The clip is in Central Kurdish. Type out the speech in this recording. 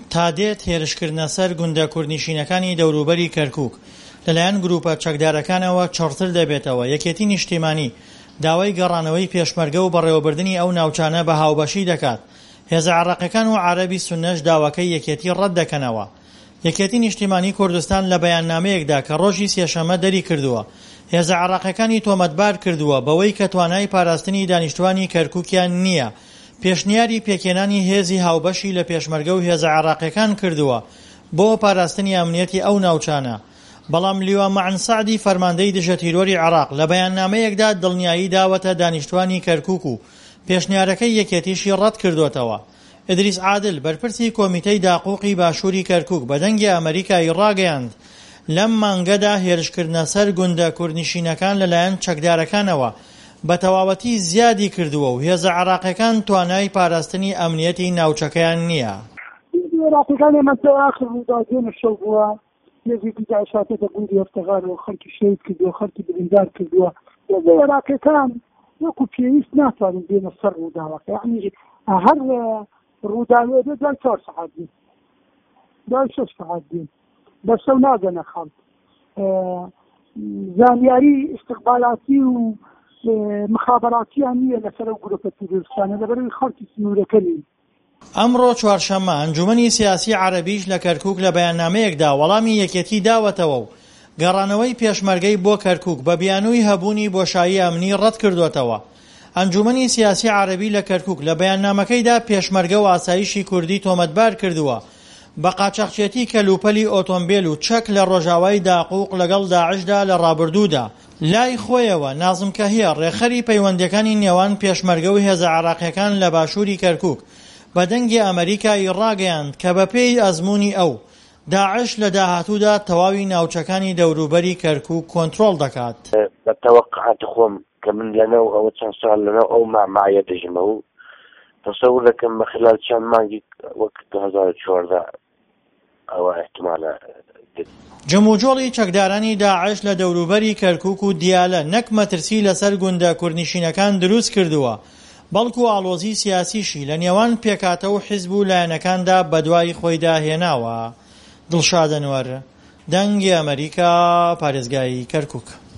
تا دێت هێرشکردنە سەر گوندە کوردنشینەکانی دەوروبەری کەرکووک لەلایەن گروپە چەکدارەکانەوە چڕتر دەبێتەوە. یەکێتی نیشتیمانی داوای گەڕانەوەی پێشمەرگە و بەڕێوەبردننی ئەو ناوچانە بە هاوبەشی دەکات. هێزە عێراقیەکان و عەرەبی سوننەش داواکەی یەکێتی ڕەت دەکەنەوە. یەکێتی نیشتیمانی کوردستان لە بەیاننامەیەکدا کە ڕۆژی سێشەممە دەری کردووە هێزە عێراقیەکانی تۆمەتبار کردووە بەوەی کە توانای پاراستنی دانیشتوانی کەرکووکیان نییە. پێشنیاری پێکێنانی هێزی هاوبەشی لە پێشمەرگە و هێزە عێراقیەکان کردووە بۆ پاراستنی ئەمنیەتی ئەو ناوچانە. بەڵام لیوا مەعن سەعدی فەرماندەی دژە تیرۆری عێراق لە بەیاننامەیەکدا دڵنیایی داوەتە دانیشتوانی کەرکووک و پێشنیارەکەی یەکێتیشی ڕەت کردوتەوە. ئیدریس عادل بەرپرسی کۆمیتەی داقووقی باشووری کەرکووک بە دەنگی ئەمریکایی ڕاگەیاند لەم مانگەدا هێرشکردنە سەر گوندە کوردنشینەکان لەلایەن چەکدارەکانەوە بە تەواوەتی زیادی کردووە و هێزە عێراقیەکان توانای پاراستنی ئەمنیەتی ناوچەکەیان نییە. عێراقیەکان ئێمە ئاخر ڕووداوێنە شەو بووە هێزێکی داعشاتێتە گوندی هەفتەغار و خەڵکی شەید کردووە خەڵکی بریندار کردووە. هێزە عێراقیەکان وەکو پێویست ناتوانین بێنە سەر ڕووداوەکە یعنی هەر ڕووداوێ دوای 4 سەعات دین دوای 6 سەعات دین بەسەو ناگەنە خەڵک زانیاری استقبالاتی و مخابراتیان نییە لەسەر ئەو گروپە تروریستانە لەبەرەوەی خەڵکی سنوورەکە نین. ئەمڕۆ چوارشەممە ئەنجومەنی سیاسی عەرەبیش لە کەرکووک لە بەیاننامەیەکدا وەڵامی یەکێتی داوەتەوە و گەڕانەوەی پێشمەرگەی بۆ کەرکووک بە بیانووی هەبوونی بۆشایی ئەمنی ڕەت کردوتەوە. ئەنجومەنی سیاسی عەرەبی لە کەرکووک لە بەیاننامەکەیدا پێشمەرگە و ئاسایشی کوردی تۆمەتبار کردووە بە قاچەقچێتی کەلوپەلی ئۆتۆمبیل و چەک لە ڕۆژاوای داقووق لەگەڵ داعشدا لە ڕابردوودا. لای خۆیەوە نازم کەهیە ڕێخەری پەیوەندیەکانی نێوان پێشمەرگە و هێزە عێراقیەکان لە باشووری کەرکووک بە دەنگی ئەمریکایی ڕاگەیاند کە بەپێی ئەزموونی ئەو داعش لە داهاتوودا تەواوی ناوچەکانی دەوروبەری کەرکووک کۆنتڕۆڵ دەکات. بە تەوەقعاتی خۆم کە من لەنەو ئەوە چەند ساڵ لەنەو ئەو مامایە دەژمە و تەسەور دەکەم بە خلال چەند مانگی وەک 2014 ئەوە احتیمالە جەموجۆڵی چەکدارانی داعش لە دەوروبەری کەرکووک و دیالە نەک مەترسی لەسەر گوندە کوردنشینەکان دروست کردووە بەڵکو ئاڵۆزی سیاسیشی لە نێوان پێکاتە و حیزب و لایەنەکاندا بەدوای خۆیدا هێناوە. دڵشاد ئەنوەر، دەنگی ئەمریکا، پارێزگای کەرکووک.